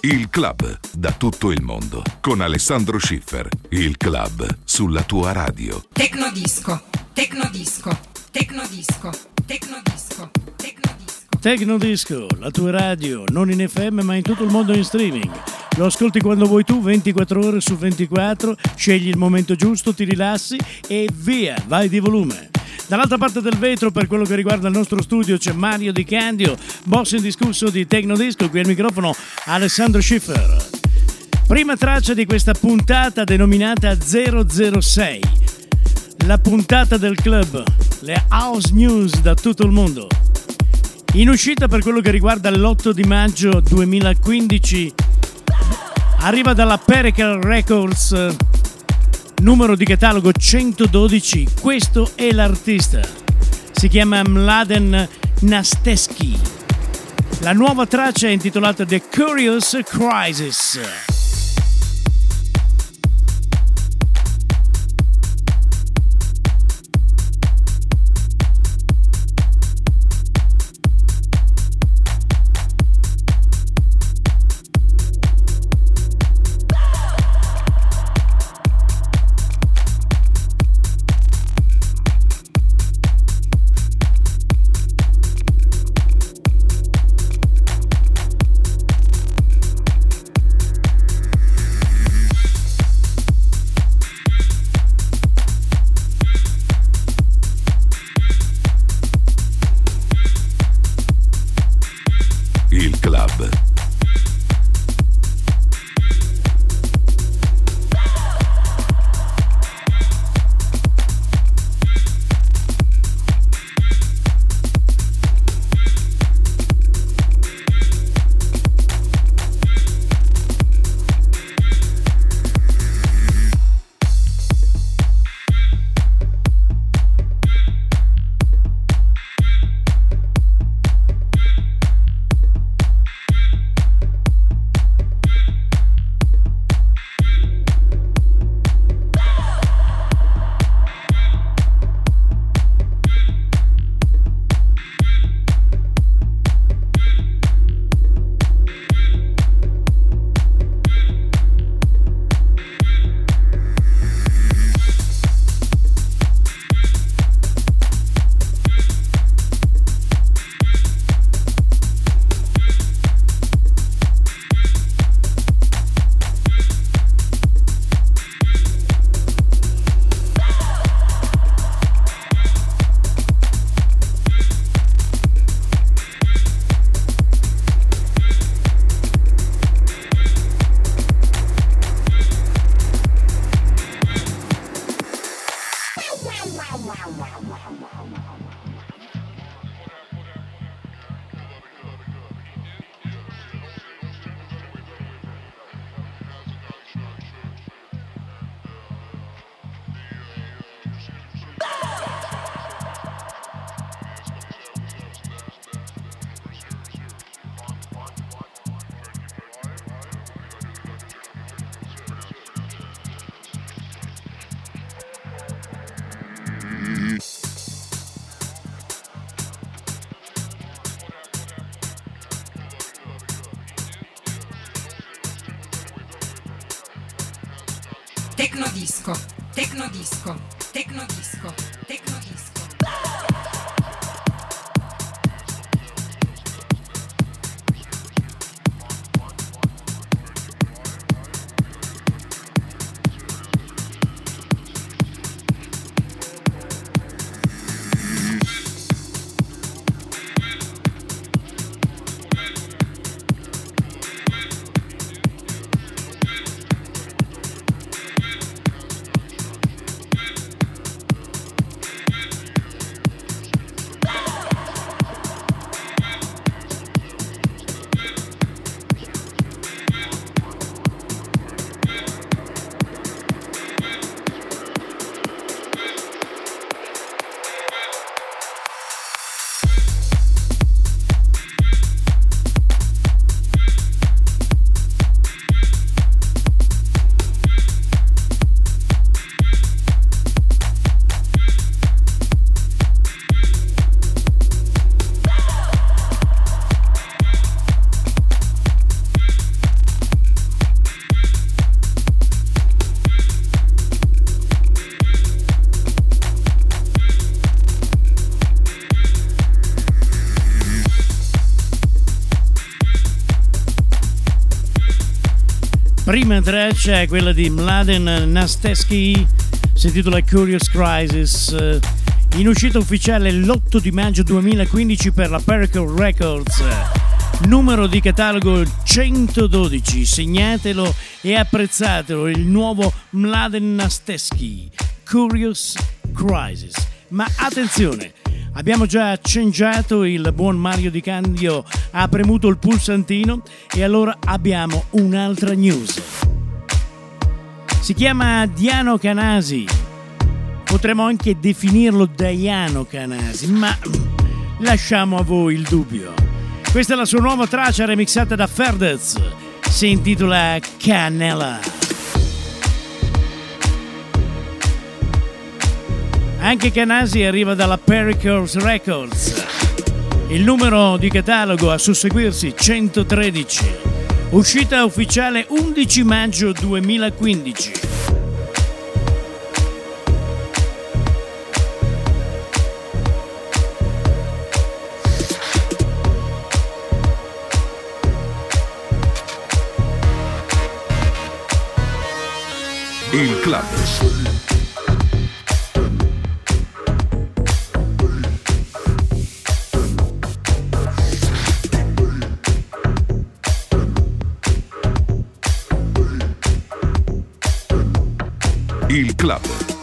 Il club da tutto il mondo con Alessandro Schiffer. Il club sulla tua radio. Tecnodisco, Tecnodisco, Tecnodisco, Tecnodisco, Tecnodisco. Tecnodisco, la tua radio, non in FM ma in tutto il mondo in streaming. Lo ascolti quando vuoi tu, 24 ore su 24, scegli il momento giusto, ti rilassi e via, vai di volume. Dall'altra parte del vetro, per quello che riguarda il nostro studio, c'è Mario Di Candio, boss indiscusso di Tecnodisco, qui al microfono Alessandro Schiffer. Prima traccia di questa puntata denominata 006, la puntata del club, le house news da tutto il mondo. In uscita per quello che riguarda l'8 di maggio 2015, arriva dalla Perical Records, numero di catalogo 112, questo è l'artista, si chiama Mladen Nastesky. La nuova traccia è intitolata The Curious Crisis. Il club. Tecnodisco, Tecnodisco, Tecnodisco, Tecnodisco. Prima traccia è quella di Mladen Nastesky, si intitola Curious Crisis, in uscita ufficiale l'8 di maggio 2015 per la Pericle Records, numero di catalogo 112. Segnatelo e apprezzatelo, il nuovo Mladen Nastesky, Curious Crisis. Ma attenzione, abbiamo già accengiato, il buon Mario Di Candio ha premuto il pulsantino e allora abbiamo un'altra news. Si chiama Diano Canasi, potremmo anche definirlo Daiano Canasi, ma lasciamo a voi il dubbio. Questa è la sua nuova traccia remixata da Ferdez, si intitola Canela. Anche Canasi arriva dalla Pericles Records, il numero di catalogo a susseguirsi 113, uscita ufficiale 11 maggio 2015. Il Club. Il Club.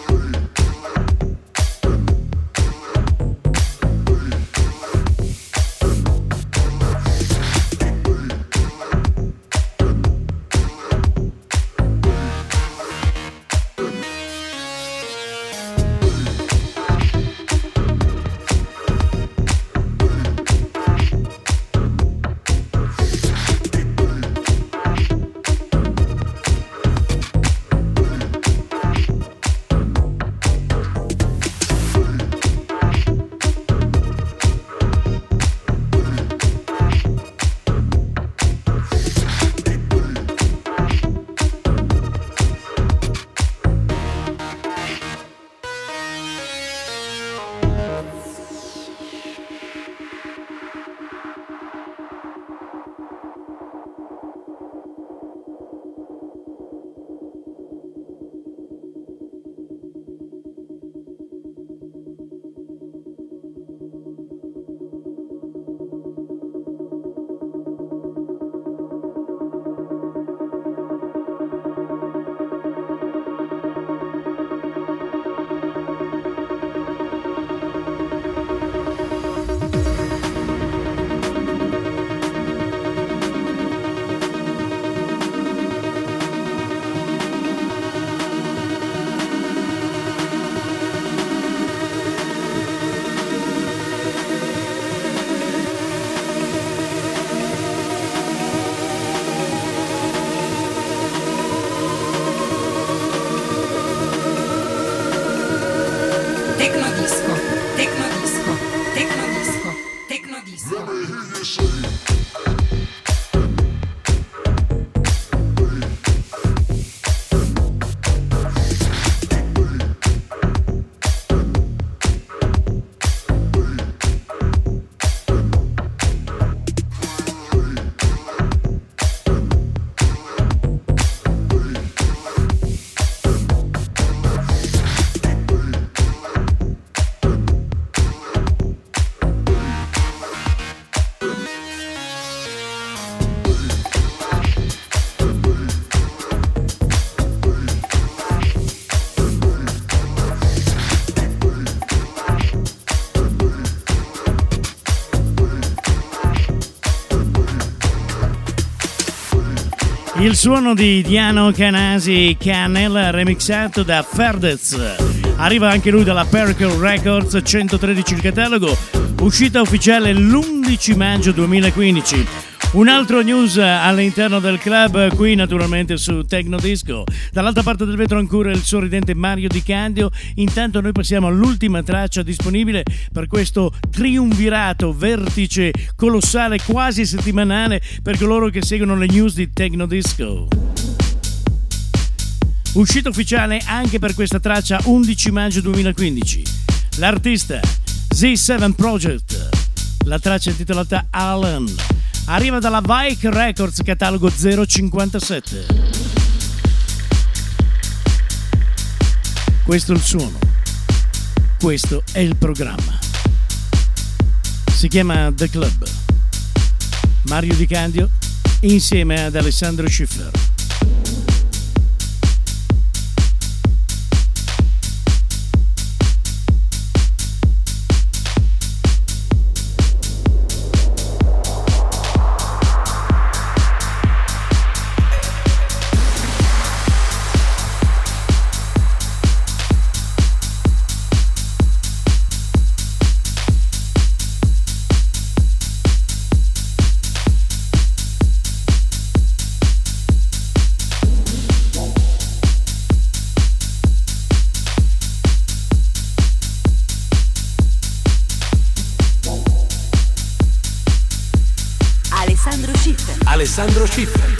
Il suono di Diano Canasi, Canela, remixato da Ferdez. Arriva anche lui dalla Pericle Records, 113 il catalogo, uscita ufficiale l'11 maggio 2015. Un altro news all'interno del club, qui naturalmente su Techno Disco. Dall'altra parte del vetro ancora il sorridente Mario Di Candio. Intanto noi passiamo all'ultima traccia disponibile per questo triumvirato vertice colossale, quasi settimanale, per coloro che seguono le news di Techno Disco. Uscita ufficiale anche per questa traccia 11 maggio 2015. L'artista Z7 Project, la traccia intitolata Alan. Arriva dalla Vike Records, catalogo 057. Questo è il suono, questo è il programma. Si chiama The Club. Mario Di Candio insieme ad Alessandro Schiffer. Alessandro Schiffer.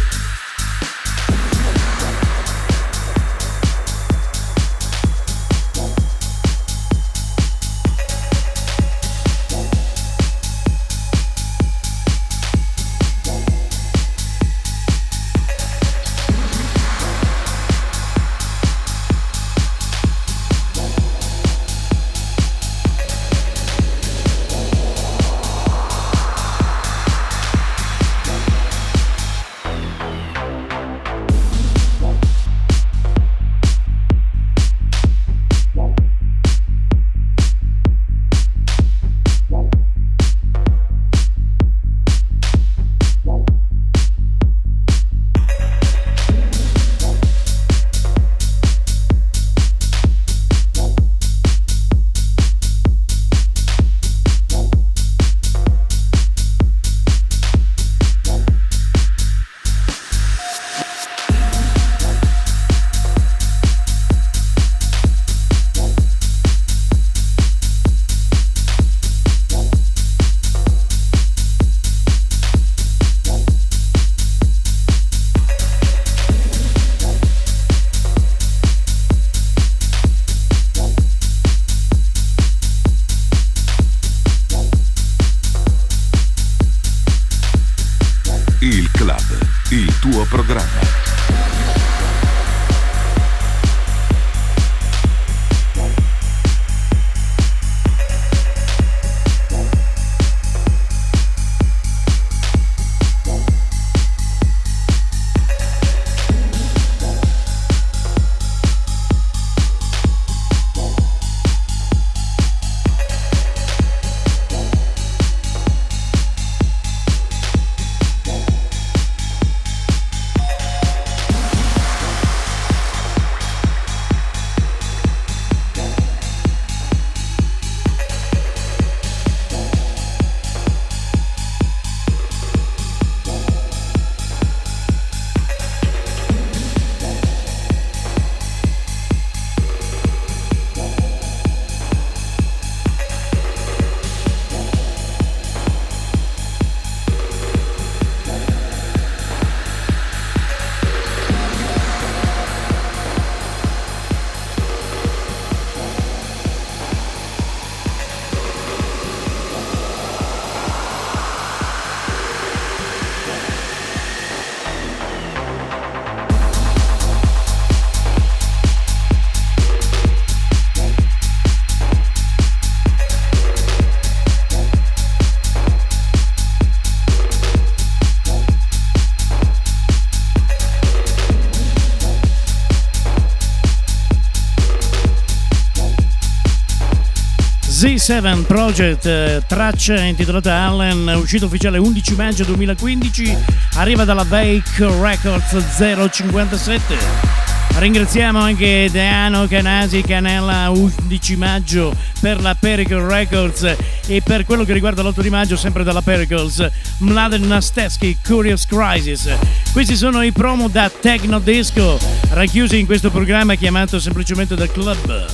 Il Club, il tuo programma. Z7 Project, traccia intitolata Allen, uscito ufficiale 11 maggio 2015, arriva dalla Vake Records 057. Ringraziamo anche Deano Canasi Canella, 11 maggio per la Pericle Records, e per quello che riguarda l'8 di maggio sempre dalla Pericles, Mladen Nastevsky, Curious Crisis. Questi sono i promo da Techno Disco, racchiusi in questo programma chiamato semplicemente The Club.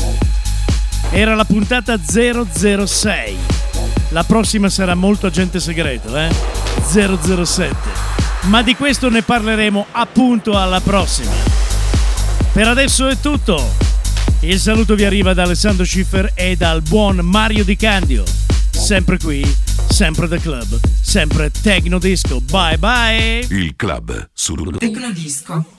Era la puntata 006. La prossima sarà molto agente segreto, 007. Ma di questo ne parleremo appunto alla prossima. Per adesso è tutto. Il saluto vi arriva da Alessandro Schiffer e dal buon Mario Di Candio. Sempre qui, sempre The Club, sempre Techno Disco. Bye bye. Il Club su Techno Disco.